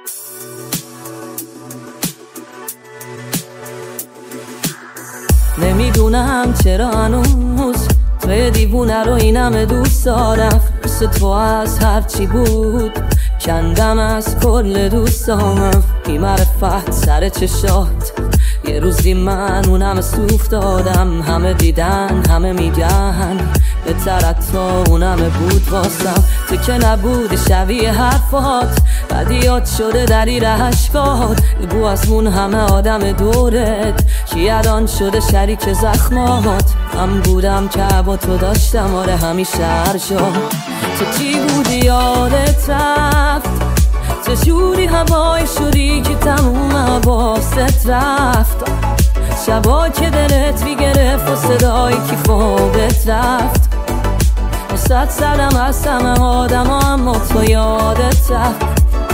نمیدونم چرا هنوز توی دیوونه رو این همه دوست دارم. مثل تو از هرچی بود کندم از کل دوستامم. بی معرفت سر چشات یه روزی من اون همه سوخت دادم. همه دیدن همه میگن بهتر تو اون همه بود واسم. تو که نبودی شبیه حرفات بدیات شده دلیل عشقات. بو از اون همه آدم دورت کی الان شده شریک زخمات. من بودم که با تو داشتم آره همیشه هر جا. تو چی بودی یادت رفت چجوری هوای شدی که تموم حواست رفت. شبا که دلت میگرفت و صدای کی خوابت رفت. وسط سرم از همه آدم اما تو یادت رفت.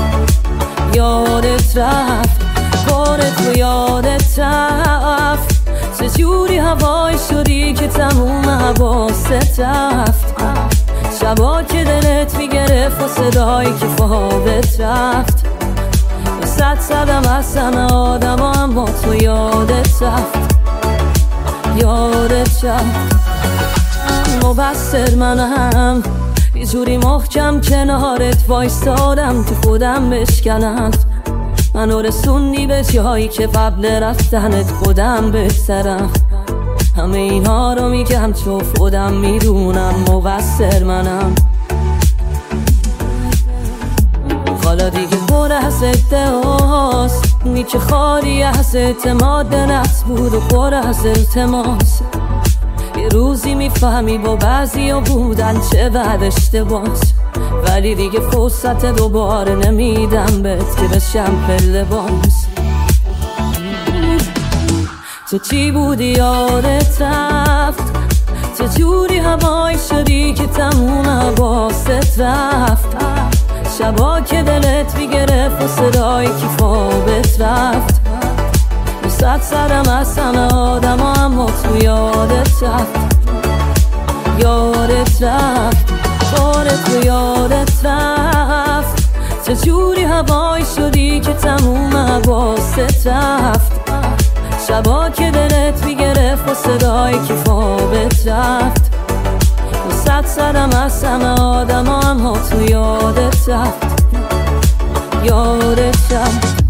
یادت رفت بار تو یادت رفت. چجوری هوای شدی که تموم حواست رفت. شبا که دلت میگرفت و صدای که خوابت رفت. وسط سرم از همه آدم اما تو یادت رفت. یادت رفت مبصر منم یه جوری محکم کنارت وایستادم تو خودم بشکنم. منو رسوندی به جایی که قبل رفتنت خودم بهترم. همه اینها رو میگم چون خودم میدونم مقصر منم. حالا دیگه پر از ادعاست می که خالی از اعتماد به نفس بود و پر از التماس. یه روزی میفهمی با بعضی ها بودن چه بد اشتباس. ولی دیگه فرصت دوباره نمیدم بهت که بشم پله باز. تو چی بودی یادت رفت چجوری هوای شدی که تموم حواست رفت. شبا که دلت میگرفت و صدای که خوابت رفت. وسط سرم از همه آدم اما تو یادت رفت. یادت رفت بار تو یادت رفت. چجوری هوای شدی که تموم حواست رفت. شبا که دلت میگرفت و صدای که خوابت رفت. وسط سرم از همه آدم اما تو یادت رفت. یادت رفت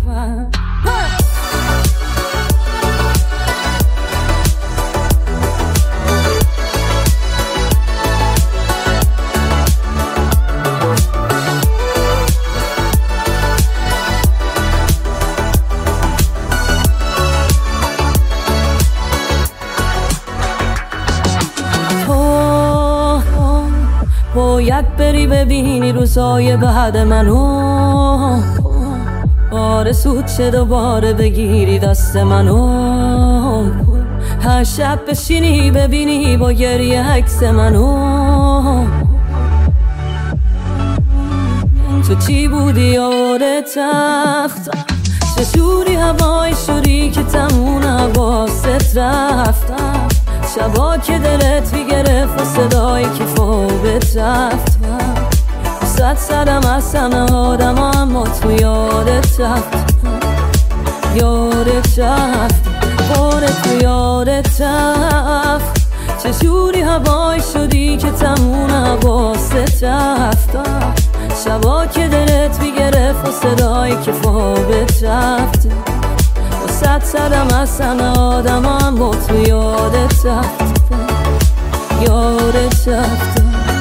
باید بری ببینی روزای بعد منو. آرزوت چه دوباره بگیری دست منو. هر شب بشینی ببینی با گریه عکس منو. تو چی بودی یادت رفت چجوری هوای شدی که تموم حواست رفت. شبا که دلت میگرفت و صدایی که خوابت رفت. وسط سرم از همه آدم اما تو یادت رفت. یادت رفت بار تو یادت رفت. چجوری هوای شدی که تموم حواست رفت. شبا که دلت میگرفت و صدایی که خوابت رفت. وسط سرم از همه آدم اما تو یادت رفت. یادت رفت